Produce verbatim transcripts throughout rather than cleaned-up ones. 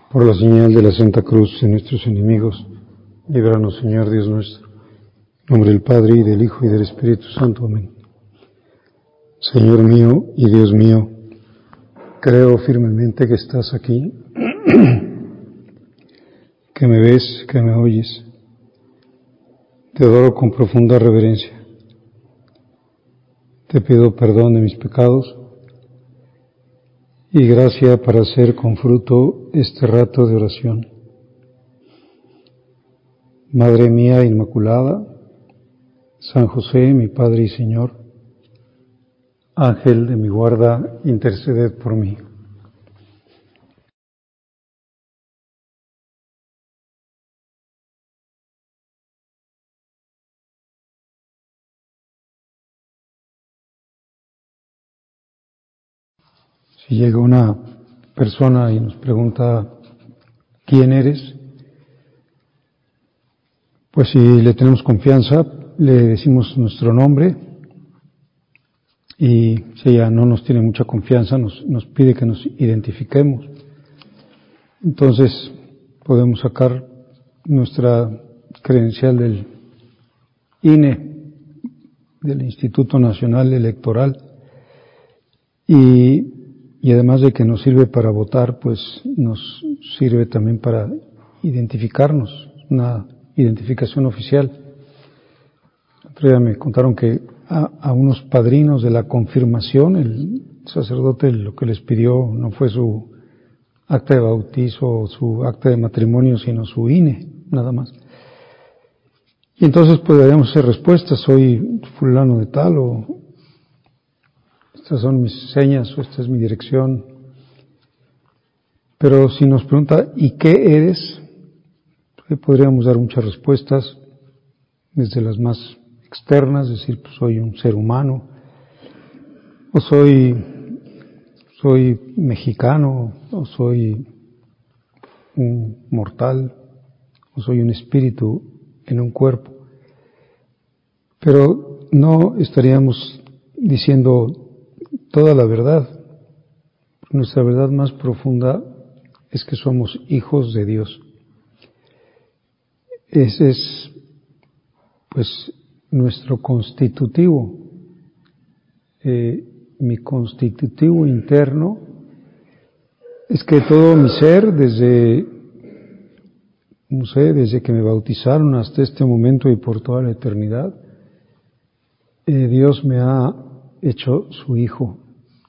Por la señal de la Santa Cruz de nuestros enemigos, líbranos, Señor Dios nuestro. En nombre del Padre, y del Hijo, y del Espíritu Santo. Amén. Señor mío y Dios mío, creo firmemente que estás aquí, que me ves, que me oyes. Te adoro con profunda reverencia. Te pido perdón de mis pecados y gracia para hacer con fruto este rato de oración. Madre mía Inmaculada, San José, mi Padre y Señor, Ángel de mi guarda, interceded por mí. Si llega una persona y nos pregunta ¿quién eres?, pues si le tenemos confianza, le decimos nuestro nombre, y si ella no nos tiene mucha confianza, nos, nos pide que nos identifiquemos. Entonces podemos sacar nuestra credencial del I N E, del Instituto Nacional Electoral, y, y además de que nos sirve para votar, pues nos sirve también para identificarnos, una identificación oficial. Otro día me contaron que a, a unos padrinos de la confirmación, el sacerdote lo que les pidió no fue su acta de bautizo o su acta de matrimonio, sino su I N E, nada más. Y entonces pues daríamos hacer respuestas: soy fulano de tal, o estas son mis señas, o esta es mi dirección. Pero si nos pregunta ¿y qué eres?, pues podríamos dar muchas respuestas, desde las más externas, decir pues soy un ser humano, o soy soy mexicano, o soy un mortal, o soy un espíritu en un cuerpo. Pero no estaríamos diciendo toda la verdad. Nuestra verdad más profunda es que somos hijos de Dios. Ese es, pues, nuestro constitutivo. Eh, mi constitutivo interno es que todo mi ser, desde, no sé, desde que me bautizaron hasta este momento y por toda la eternidad, eh, Dios me ha hecho su hijo.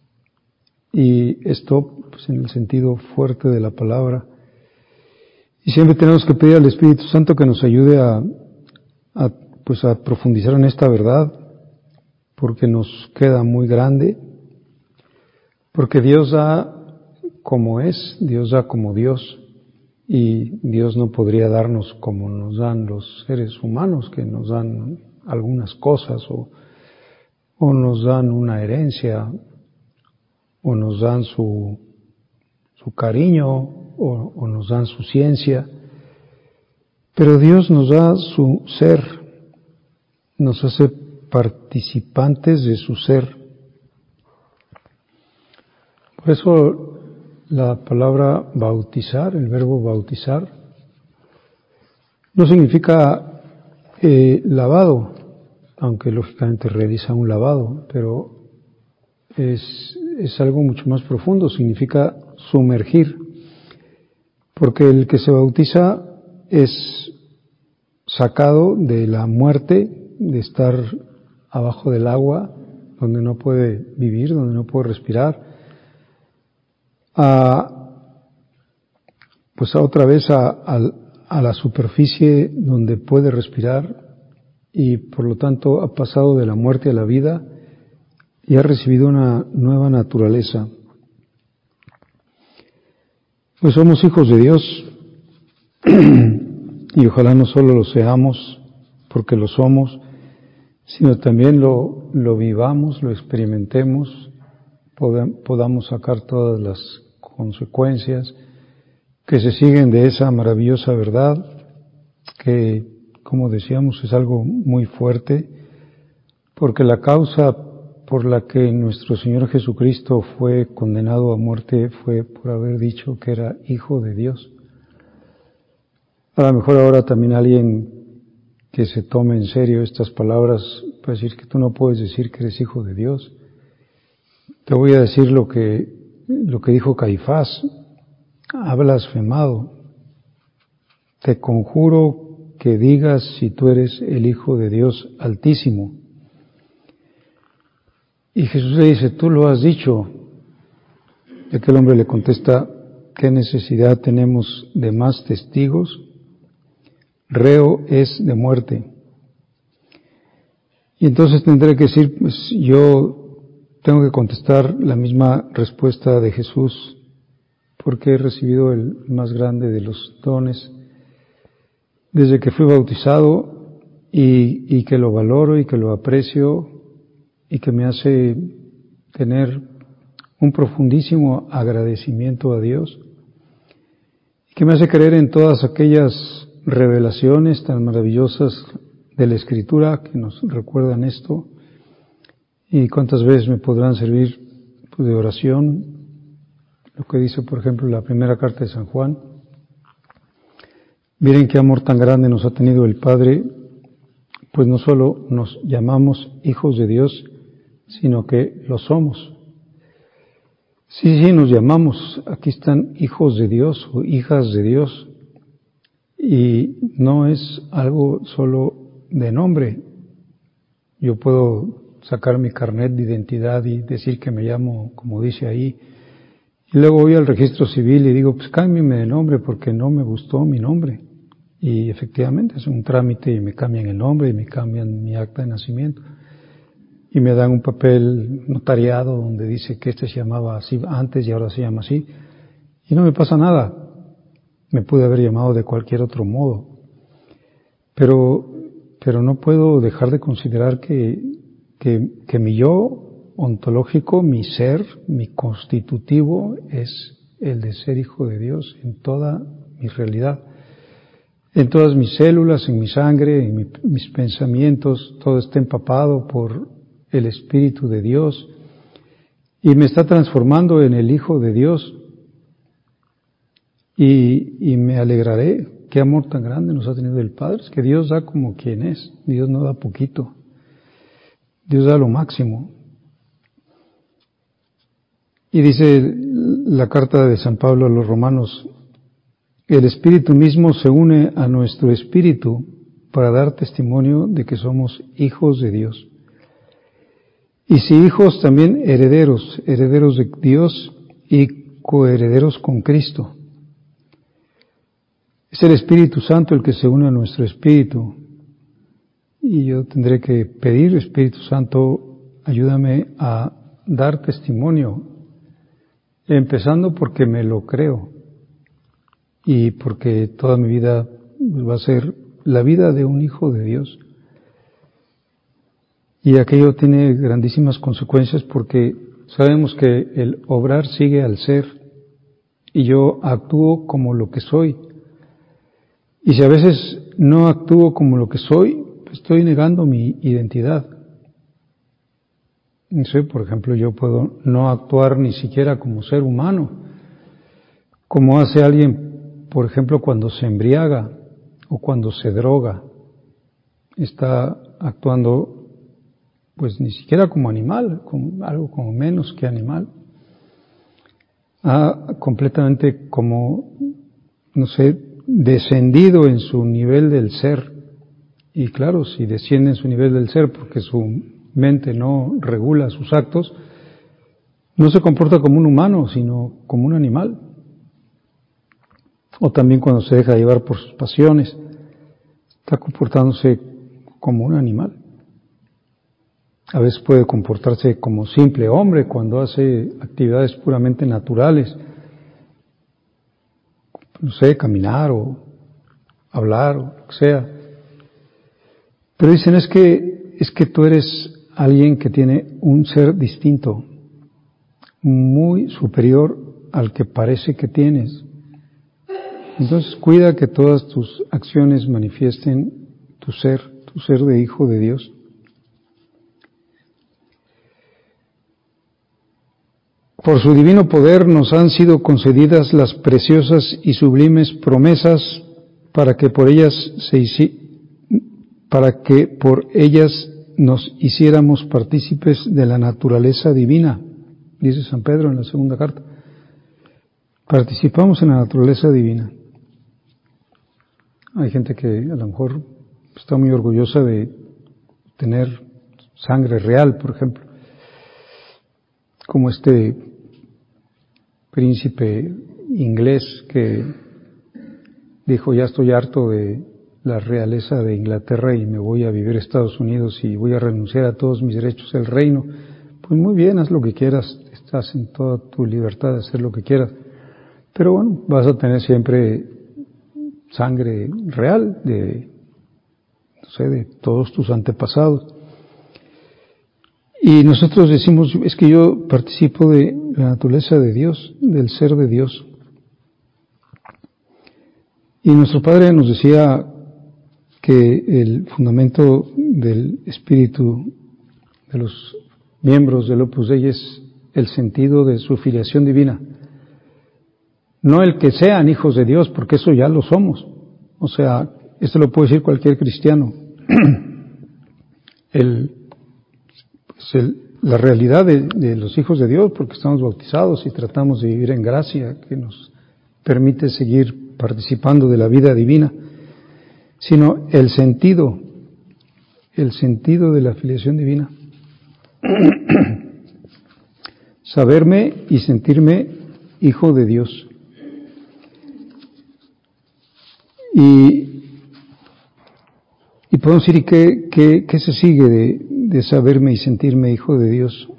Y esto, pues, en el sentido fuerte de la palabra. Y siempre tenemos que pedir al Espíritu Santo que nos ayude a, a, pues, a profundizar en esta verdad, porque nos queda muy grande, porque Dios da como es, Dios da como Dios, y Dios no podría darnos como nos dan los seres humanos, que nos dan algunas cosas, o, o nos dan una herencia, o nos dan su, su cariño, o, o nos dan su ciencia. Pero Dios nos da su ser, nos hace participantes de su ser. Por eso la palabra bautizar, el verbo bautizar, no significa eh, lavado, aunque lógicamente realiza un lavado, pero es, es algo mucho más profundo, significa sumergir, porque el que se bautiza es sacado de la muerte, de estar abajo del agua, donde no puede vivir, donde no puede respirar, a, pues a otra vez a, a, a la superficie donde puede respirar, y por lo tanto ha pasado de la muerte a la vida y ha recibido una nueva naturaleza. Pues somos hijos de Dios, y ojalá no solo lo seamos porque lo somos, sino también lo, lo vivamos, lo experimentemos, podamos sacar todas las consecuencias que se siguen de esa maravillosa verdad, que, como decíamos, es algo muy fuerte, porque la causa por la que nuestro Señor Jesucristo fue condenado a muerte fue por haber dicho que era Hijo de Dios. A lo mejor ahora también alguien que se tome en serio estas palabras puede decir que tú no puedes decir que eres Hijo de Dios. Te voy a decir lo que, lo que dijo Caifás: ha blasfemado. Te conjuro que digas si tú eres el Hijo de Dios Altísimo. Y Jesús le dice: tú lo has dicho. Y aquel hombre le contesta: ¿qué necesidad tenemos de más testigos? Reo es de muerte. Y entonces tendré que decir, pues yo tengo que contestar la misma respuesta de Jesús, porque he recibido el más grande de los dones desde que fui bautizado, y, y que lo valoro y que lo aprecio y que me hace tener un profundísimo agradecimiento a Dios, y que me hace creer en todas aquellas revelaciones tan maravillosas de la Escritura que nos recuerdan esto. Y cuántas veces me podrán servir pues, de oración, lo que dice por ejemplo la primera carta de San Juan: miren qué amor tan grande nos ha tenido el Padre, pues no solo nos llamamos hijos de Dios, sino que lo somos. Sí, sí, nos llamamos, aquí están hijos de Dios o hijas de Dios, y no es algo solo de nombre. Yo puedo sacar mi carnet de identidad y decir que me llamo como dice ahí, y luego voy al registro civil y digo, pues cámbiame de nombre porque no me gustó mi nombre. Y efectivamente es un trámite y me cambian el nombre y me cambian mi acta de nacimiento. Y me dan un papel notariado donde dice que este se llamaba así antes y ahora se llama así. Y no me pasa nada. Me pude haber llamado de cualquier otro modo. Pero, pero no puedo dejar de considerar que, que, que mi yo ontológico, mi ser, mi constitutivo es el de ser hijo de Dios en toda mi realidad. En todas mis células, en mi sangre, en mi, mis pensamientos, todo está empapado por el Espíritu de Dios y me está transformando en el Hijo de Dios, y, y me alegraré. Qué amor tan grande nos ha tenido el Padre, es que Dios da como quien es, Dios no da poquito, Dios da lo máximo. Y dice la carta de San Pablo a los Romanos: el Espíritu mismo se une a nuestro espíritu para dar testimonio de que somos hijos de Dios. Y si hijos, también herederos, herederos de Dios y coherederos con Cristo. Es el Espíritu Santo el que se une a nuestro espíritu. Y yo tendré que pedir: Espíritu Santo, ayúdame a dar testimonio, empezando porque me lo creo. Y porque toda mi vida va a ser la vida de un hijo de Dios. Y aquello tiene grandísimas consecuencias porque sabemos que el obrar sigue al ser, y yo actúo como lo que soy. Y si a veces no actúo como lo que soy, pues estoy negando mi identidad. No sé, por ejemplo, yo puedo no actuar ni siquiera como ser humano, como hace alguien, por ejemplo, cuando se embriaga o cuando se droga. Está actuando pues ni siquiera como animal, como algo como menos que animal. Ha completamente como, no sé, descendido en su nivel del ser. Y claro, si desciende en su nivel del ser porque su mente no regula sus actos, no se comporta como un humano, sino como un animal. O también cuando se deja llevar por sus pasiones, está comportándose como un animal. A veces puede comportarse como simple hombre cuando hace actividades puramente naturales, no sé, caminar o hablar o lo que sea. Pero dicen es que es que tú eres alguien que tiene un ser distinto, muy superior al que parece que tienes. Entonces cuida que todas tus acciones manifiesten tu ser, tu ser de hijo de Dios. Por su divino poder nos han sido concedidas las preciosas y sublimes promesas para que por ellas se hici- para que por ellas nos hiciéramos partícipes de la naturaleza divina, dice San Pedro en la segunda carta. Participamos en la naturaleza divina. Hay gente que a lo mejor está muy orgullosa de tener sangre real, por ejemplo, como este príncipe inglés que dijo: ya estoy harto de la realeza de Inglaterra y me voy a vivir a Estados Unidos y voy a renunciar a todos mis derechos del reino. Pues muy bien, haz lo que quieras, estás en toda tu libertad de hacer lo que quieras, pero bueno, vas a tener siempre sangre real de, no sé, de todos tus antepasados. Y nosotros decimos: es que yo participo de la naturaleza de Dios, del ser de Dios. Y nuestro Padre nos decía que el fundamento del espíritu de los miembros del Opus Dei es el sentido de su filiación divina. No el que sean hijos de Dios, porque eso ya lo somos. O sea, esto lo puede decir cualquier cristiano. el, pues el, la realidad de, de los hijos de Dios, porque estamos bautizados y tratamos de vivir en gracia, que nos permite seguir participando de la vida divina, sino el sentido, el sentido de la filiación divina. Saberme y sentirme hijo de Dios. Y, y podemos decir: ¿y qué, qué, qué se sigue de, de saberme y sentirme hijo de Dios?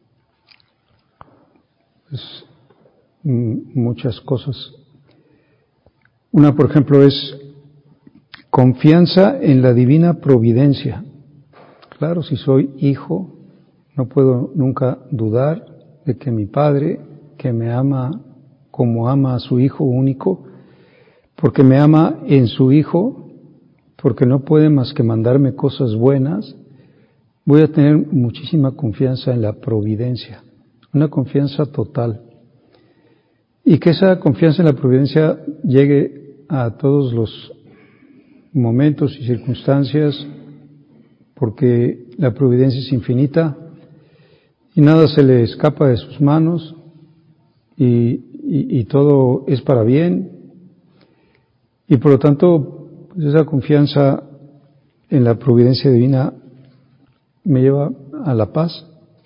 Pues muchas cosas. Una, por ejemplo, es confianza en la divina providencia. Claro, si soy hijo, no puedo nunca dudar de que mi Padre, que me ama como ama a su Hijo único, porque me ama en su Hijo, porque no puede más que mandarme cosas buenas, voy a tener muchísima confianza en la providencia, una confianza total. Y que esa confianza en la providencia llegue a todos los momentos y circunstancias, porque la providencia es infinita y nada se le escapa de sus manos, y, y, y todo es para bien, y por lo tanto, pues esa confianza en la providencia divina me lleva a la paz.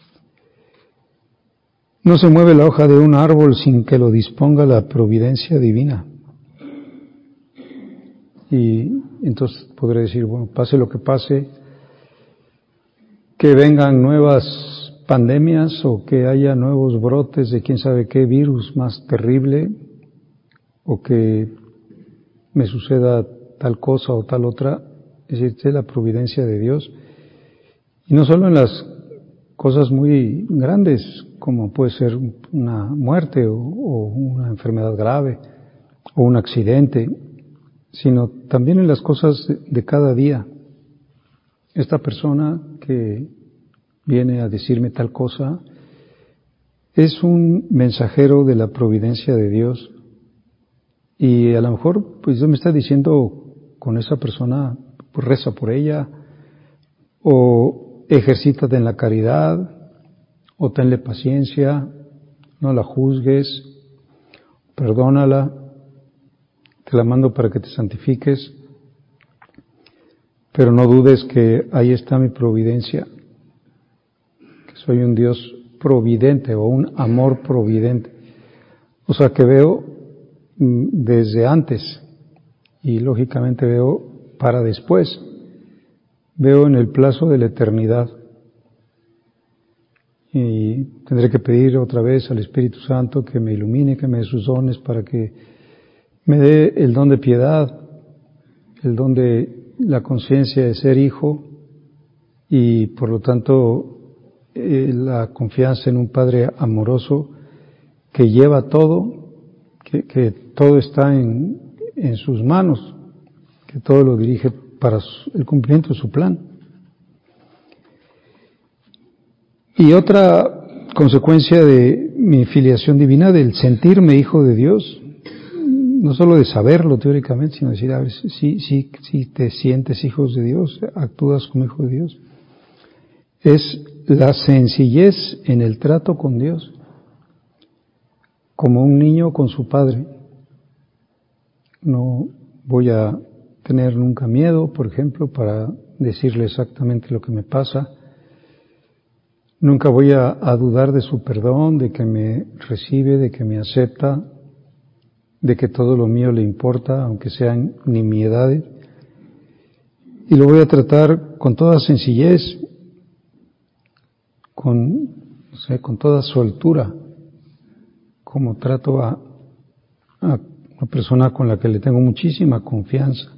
No se mueve la hoja de un árbol sin que lo disponga la providencia divina. Y entonces podré decir: bueno, pase lo que pase, que vengan nuevas pandemias o que haya nuevos brotes de quién sabe qué virus más terrible, o que me suceda tal cosa o tal otra, es decir, es la providencia de Dios. Y no solo en las cosas muy grandes, como puede ser una muerte o, o una enfermedad grave o un accidente, sino también en las cosas de, de cada día. Esta persona que viene a decirme tal cosa es un mensajero de la providencia de Dios, y a lo mejor pues Dios me está diciendo con esa persona: pues reza por ella, o ejercítate en la caridad, o tenle paciencia, no la juzgues, perdónala, te la mando para que te santifiques, pero no dudes que ahí está mi providencia, que soy un Dios providente o un amor providente. O sea, que veo desde antes y lógicamente veo para después, veo en el plazo de la eternidad. Y tendré que pedir otra vez al Espíritu Santo que me ilumine, que me dé sus dones para que me dé el don de piedad, el don de la conciencia de ser hijo, y por lo tanto eh, la confianza en un Padre amoroso que lleva todo, que, que todo está en, en sus manos, que todo lo dirige para su, el cumplimiento de su plan. Y otra consecuencia de mi filiación divina, del sentirme hijo de Dios, no solo de saberlo teóricamente, sino decir, a ver, si, si, si te sientes hijo de Dios, actúas como hijo de Dios, es la sencillez en el trato con Dios, como un niño con su padre. No voy a tener nunca miedo, por ejemplo, para decirle exactamente lo que me pasa. Nunca voy a, a dudar de su perdón, de que me recibe, de que me acepta, de que todo lo mío le importa, aunque sean nimiedades. Y lo voy a tratar con toda sencillez, con, no sé, con toda soltura, como trato a, a una persona con la que le tengo muchísima confianza.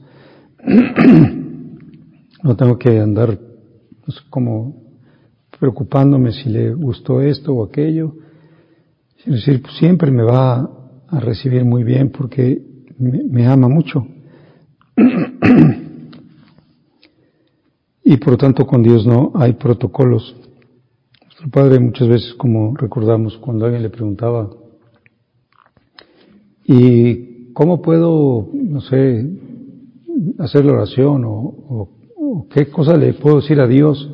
No tengo que andar, no sé, como preocupándome si le gustó esto o aquello. Es decir, pues siempre me va a recibir muy bien porque me, me ama mucho. Y por lo tanto con Dios no hay protocolos. Nuestro Padre muchas veces, como recordamos, cuando alguien le preguntaba, ¿y cómo puedo, no sé, hacer la oración o, o, o qué cosa le puedo decir a Dios?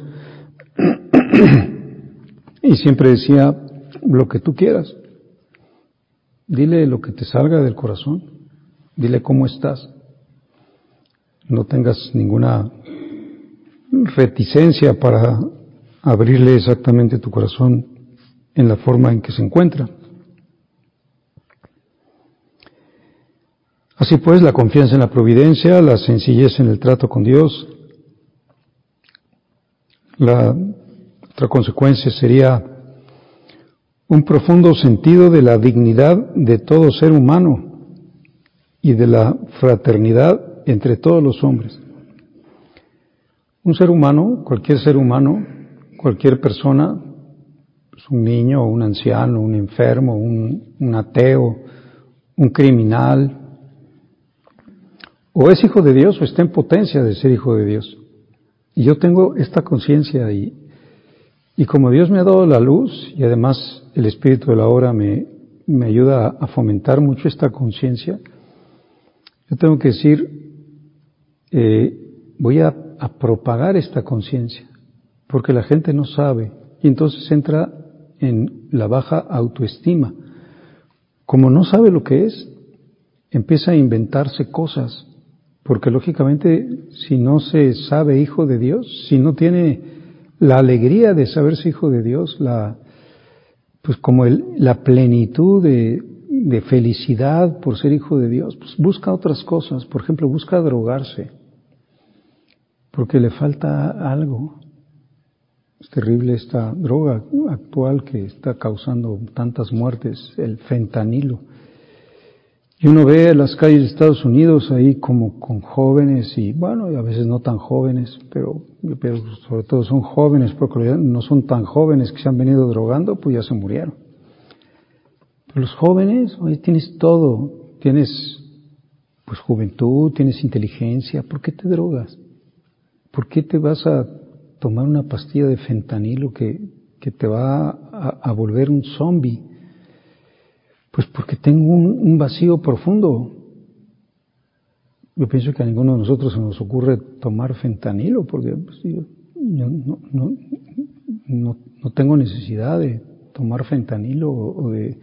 Y siempre decía, lo que tú quieras. Dile lo que te salga del corazón. Dile cómo estás. No tengas ninguna reticencia para abrirle exactamente tu corazón en la forma en que se encuentra. Así pues, la confianza en la providencia, la sencillez en el trato con Dios. La otra consecuencia sería un profundo sentido de la dignidad de todo ser humano y de la fraternidad entre todos los hombres. Un ser humano, cualquier ser humano, cualquier persona, pues un niño, un anciano, un enfermo, un, un ateo, un criminal, o es hijo de Dios o está en potencia de ser hijo de Dios. Y yo tengo esta conciencia y, y como Dios me ha dado la luz y además el Espíritu de la Hora me, me ayuda a fomentar mucho esta conciencia, yo tengo que decir, eh, voy a, a propagar esta conciencia, porque la gente no sabe y entonces entra en la baja autoestima. Como no sabe lo que es, empieza a inventarse cosas, porque lógicamente si no se sabe hijo de Dios, si no tiene la alegría de saberse hijo de Dios, la pues como el, la plenitud de, de felicidad por ser hijo de Dios, pues busca otras cosas. Por ejemplo, busca drogarse, porque le falta algo. Es terrible esta droga actual que está causando tantas muertes, el fentanilo. Y uno ve en las calles de Estados Unidos ahí como con jóvenes y bueno, y a veces no tan jóvenes, pero, pero sobre todo son jóvenes, porque no son tan jóvenes que se han venido drogando, pues ya se murieron. Pero los jóvenes, oye, tienes todo, tienes pues juventud, tienes inteligencia, ¿por qué te drogas? ¿Por qué te vas a tomar una pastilla de fentanilo que, que te va a, a volver un zombie? Pues porque tengo un, un vacío profundo. Yo pienso que a ninguno de nosotros se nos ocurre tomar fentanilo, porque pues, yo, yo no, no, no, no tengo necesidad de tomar fentanilo o, o de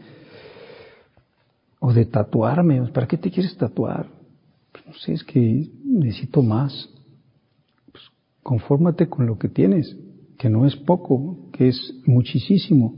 o de tatuarme. ¿Para qué te quieres tatuar? Pues no sé, es que necesito más. Pues confórmate con lo que tienes, que no es poco, que es muchísimo.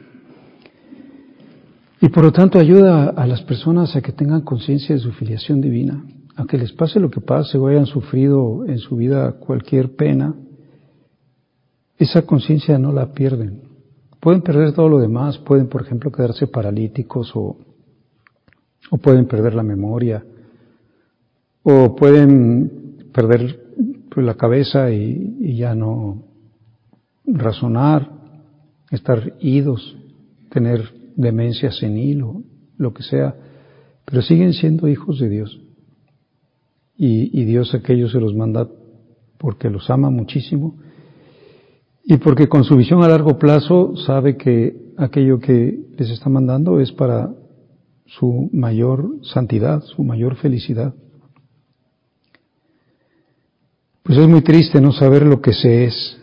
Y por lo tanto ayuda a las personas a que tengan conciencia de su filiación divina, a que les pase lo que pase o hayan sufrido en su vida cualquier pena, esa conciencia no la pierden. Pueden perder todo lo demás, pueden por ejemplo quedarse paralíticos o, o pueden perder la memoria o pueden perder pues, la cabeza y, y ya no razonar, estar idos, tener demencia senil o lo que sea, pero siguen siendo hijos de Dios. Y, y Dios a aquellos se los manda porque los ama muchísimo y porque con su visión a largo plazo sabe que aquello que les está mandando es para su mayor santidad, su mayor felicidad. Pues es muy triste no saber lo que se es,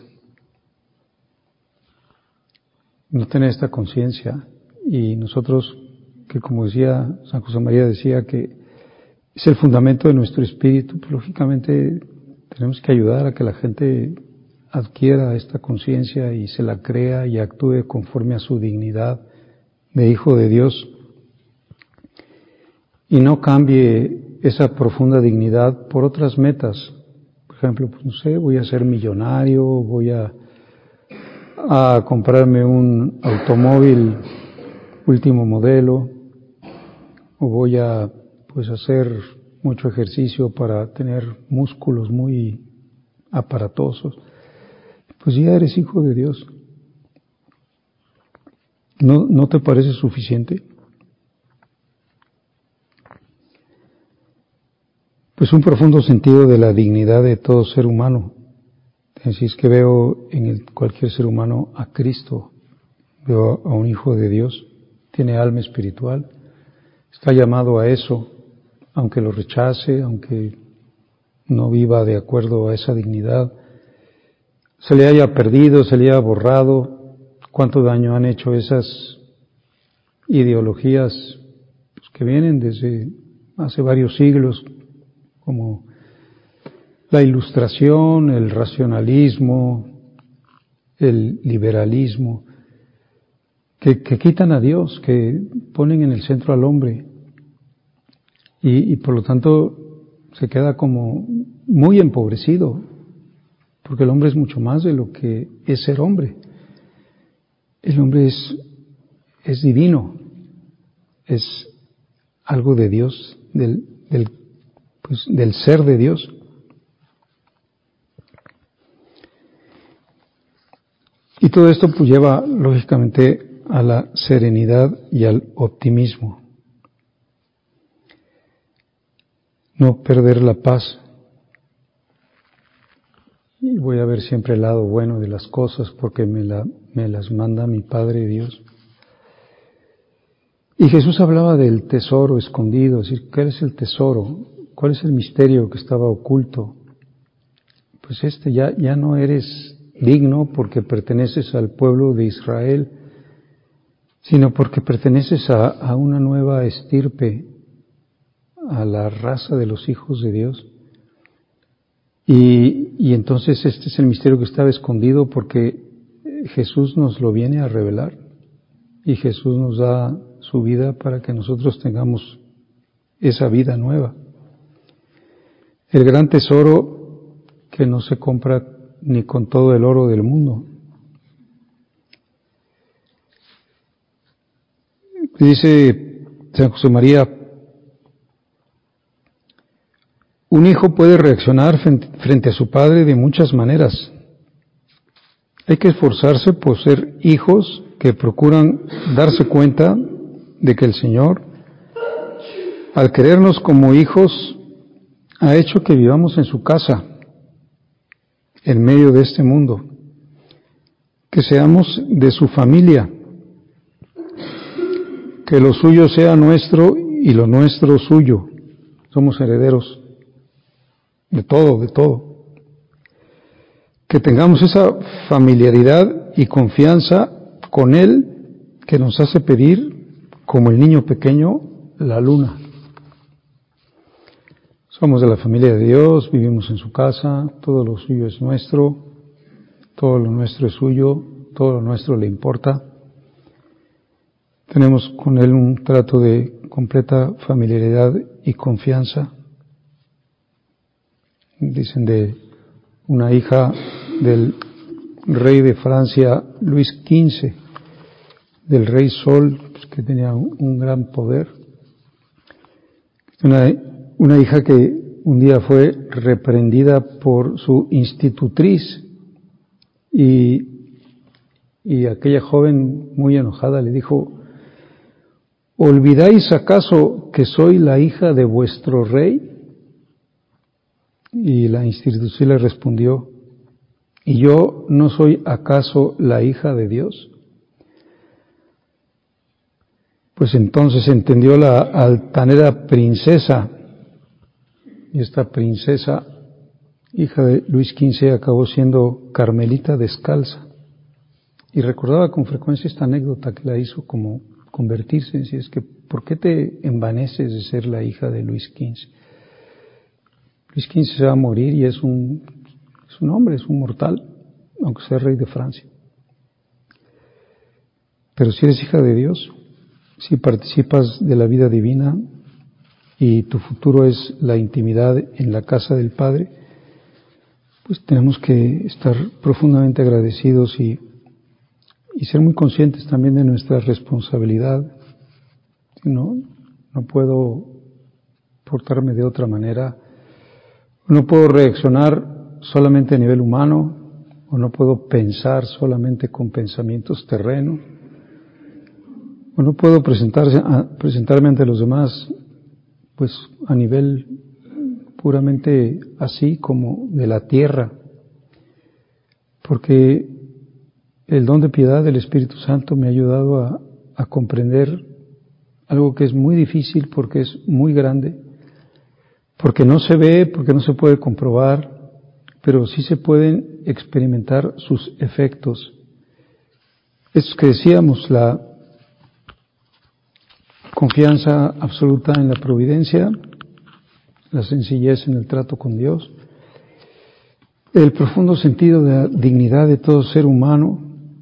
no tener esta conciencia. Y nosotros, que como decía San José María, decía que es el fundamento de nuestro espíritu, pues lógicamente tenemos que ayudar a que la gente adquiera esta conciencia y se la crea y actúe conforme a su dignidad de hijo de Dios y no cambie esa profunda dignidad por otras metas. Por ejemplo, pues no sé, voy a ser millonario, voy a, a comprarme un automóvil último modelo, o voy a pues hacer mucho ejercicio para tener músculos muy aparatosos. Pues ya eres hijo de Dios. ¿No, no te parece suficiente? Pues un profundo sentido de la dignidad de todo ser humano. Así es que veo en el, cualquier ser humano a Cristo, veo a un hijo de Dios, tiene alma espiritual, está llamado a eso, aunque lo rechace, aunque no viva de acuerdo a esa dignidad, se le haya perdido, se le haya borrado. ¿Cuánto daño han hecho esas ideologías pues, que vienen desde hace varios siglos, como la ilustración, el racionalismo, el liberalismo, que, que quitan a Dios, que ponen en el centro al hombre y, y por lo tanto se queda como muy empobrecido, porque el hombre es mucho más de lo que es ser hombre. El hombre es, es divino, es algo de Dios, del, del, pues, del ser de Dios. Y todo esto pues lleva lógicamente a la serenidad y al optimismo. No perder la paz. Y voy a ver siempre el lado bueno de las cosas porque me, la, me las manda mi Padre Dios. Y Jesús hablaba del tesoro escondido, es decir, ¿cuál es el tesoro? ¿Cuál es el misterio que estaba oculto? Pues este, ya, ya no eres digno porque perteneces al pueblo de Israel, sino porque perteneces a, a una nueva estirpe, a la raza de los hijos de Dios. Y, y entonces este es el misterio que estaba escondido porque Jesús nos lo viene a revelar y Jesús nos da su vida para que nosotros tengamos esa vida nueva. El gran tesoro que no se compra ni con todo el oro del mundo. Dice San José María, un hijo puede reaccionar frente a su padre de muchas maneras. Hay que esforzarse por ser hijos que procuran darse cuenta de que el Señor, al querernos como hijos, ha hecho que vivamos en su casa, en medio de este mundo, que seamos de su familia, que lo suyo sea nuestro y lo nuestro suyo. Somos herederos de todo, de todo. Que tengamos esa familiaridad y confianza con Él que nos hace pedir, como el niño pequeño, la luna. Somos de la familia de Dios, vivimos en su casa, todo lo suyo es nuestro, todo lo nuestro es suyo, todo lo nuestro le importa. Tenemos con Él un trato de completa familiaridad y confianza. Dicen de una hija del rey de Francia, Luis quince, del rey Sol, pues, que tenía un, un gran poder. Una, una hija que un día fue reprendida por su institutriz y, y aquella joven muy enojada le dijo, ¿olvidáis acaso que soy la hija de vuestro rey? Y la institutriz le respondió, ¿y yo no soy acaso la hija de Dios? pues entonces entendió la altanera princesa, y esta princesa, hija de Luis quince, acabó siendo carmelita descalza. Y recordaba con frecuencia esta anécdota que la hizo como convertirse en sí, es que ¿por qué te envaneces de ser la hija de Luis quince? Luis quince se va a morir y es un, es un hombre, es un mortal, aunque sea rey de Francia. Pero si eres hija de Dios, si participas de la vida divina y tu futuro es la intimidad en la casa del Padre, pues tenemos que estar profundamente agradecidos y, y ser muy conscientes también de nuestra responsabilidad. No, no puedo portarme de otra manera, no puedo reaccionar solamente a nivel humano, o no puedo pensar solamente con pensamientos terrenos, o no puedo presentarse, a, presentarme ante los demás pues a nivel puramente así como de la tierra, porque el don de piedad del Espíritu Santo me ha ayudado a, a comprender algo que es muy difícil porque es muy grande, porque no se ve, porque no se puede comprobar, pero sí se pueden experimentar sus efectos. Es que decíamos, la confianza absoluta en la providencia, la sencillez en el trato con Dios, el profundo sentido de la dignidad de todo ser humano,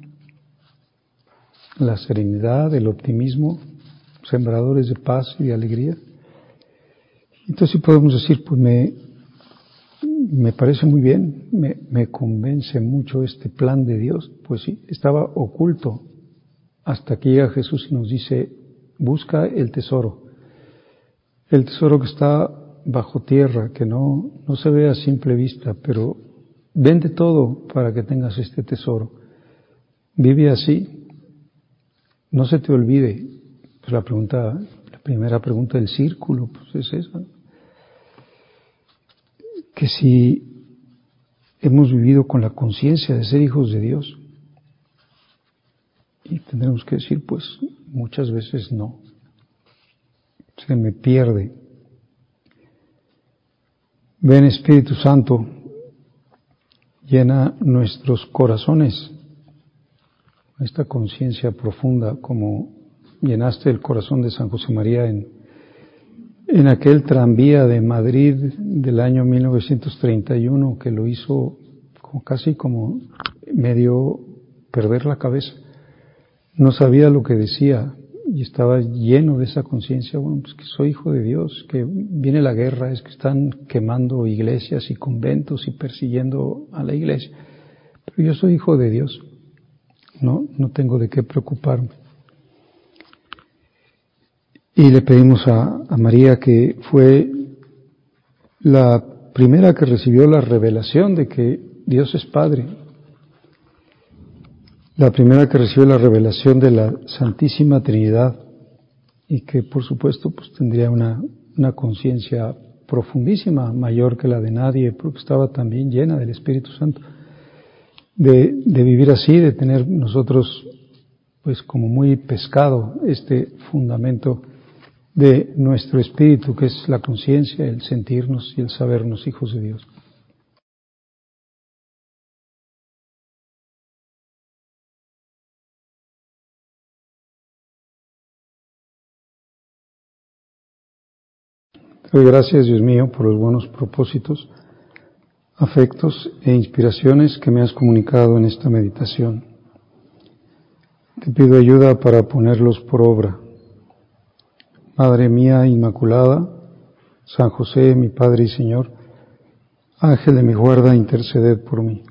la serenidad, el optimismo, sembradores de paz y de alegría. Entonces sí podemos decir, pues me, me parece muy bien, me, me convence mucho este plan de Dios. Pues sí, estaba oculto hasta que llega Jesús y nos dice, busca el tesoro, el tesoro que está bajo tierra, que no, no se ve a simple vista, pero vende todo para que tengas este tesoro. Vive así, no se te olvide. Pues la pregunta, la primera pregunta del círculo, pues es esa, ¿no? Que si hemos vivido con la conciencia de ser hijos de Dios, y tendremos que decir, pues muchas veces no, se me pierde. Ven Espíritu Santo, llena nuestros corazones, esta conciencia profunda como llenaste el corazón de San José María en, en aquel tranvía de Madrid del año mil novecientos treinta y uno, que lo hizo como, casi como medio perder la cabeza. No sabía lo que decía y estaba lleno de esa conciencia, bueno, pues que soy hijo de Dios, que viene la guerra, es que están quemando iglesias y conventos y persiguiendo a la iglesia, pero yo soy hijo de Dios, no, no tengo de qué preocuparme. Y le pedimos a, a María, que fue la primera que recibió la revelación de que Dios es Padre, la primera que recibió la revelación de la Santísima Trinidad, y que por supuesto pues tendría una, una conciencia profundísima, mayor que la de nadie, porque estaba también llena del Espíritu Santo, de, de vivir así, de tener nosotros pues como muy pescado este fundamento de nuestro espíritu, que es la conciencia, el sentirnos y el sabernos hijos de Dios. Te doy gracias, Dios mío, por los buenos propósitos, afectos e inspiraciones que me has comunicado en esta meditación. Te pido ayuda para ponerlos por obra. Madre mía Inmaculada, San José, mi Padre y Señor, Ángel de mi guarda, interceded por mí.